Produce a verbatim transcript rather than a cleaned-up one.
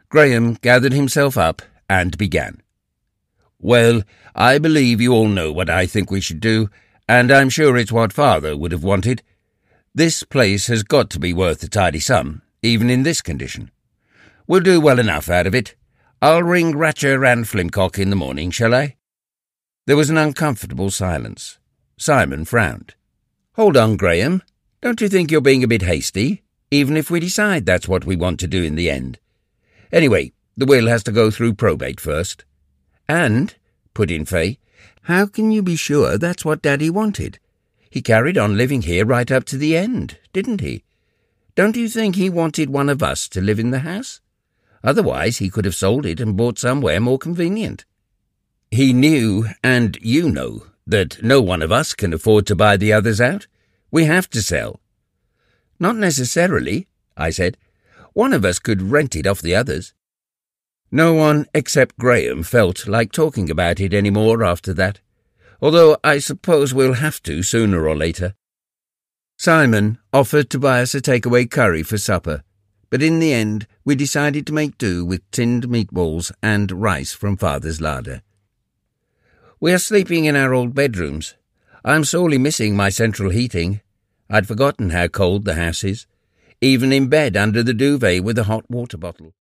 Graham gathered himself up and began. "Well, I believe you all know what I think we should do, and I'm sure it's what Father would have wanted. This place has got to be worth a tidy sum, even in this condition. We'll do well enough out of it. I'll ring Ratcher and Flimcock in the morning, shall I?" There was an uncomfortable silence. Simon frowned. "Hold on, Graham. Don't you think you're being a bit hasty, even if we decide that's what we want to do in the end? Anyway, the will has to go through probate first." "And," put in Fay, "how can you be sure that's what Daddy wanted? He carried on living here right up to the end, didn't he? Don't you think he wanted one of us to live in the house? Otherwise he could have sold it and bought somewhere more convenient." "He knew, and you know, that no one of us can afford to buy the others out. We have to sell." "Not necessarily," I said. "One of us could rent it off the others." No one except Graham felt like talking about it any more after that, although I suppose we'll have to sooner or later. Simon offered to buy us a takeaway curry for supper, but in the end we decided to make do with tinned meatballs and rice from Father's larder. We are sleeping in our old bedrooms. I'm sorely missing my central heating. I'd forgotten how cold the house is, even in bed under the duvet with a hot water bottle.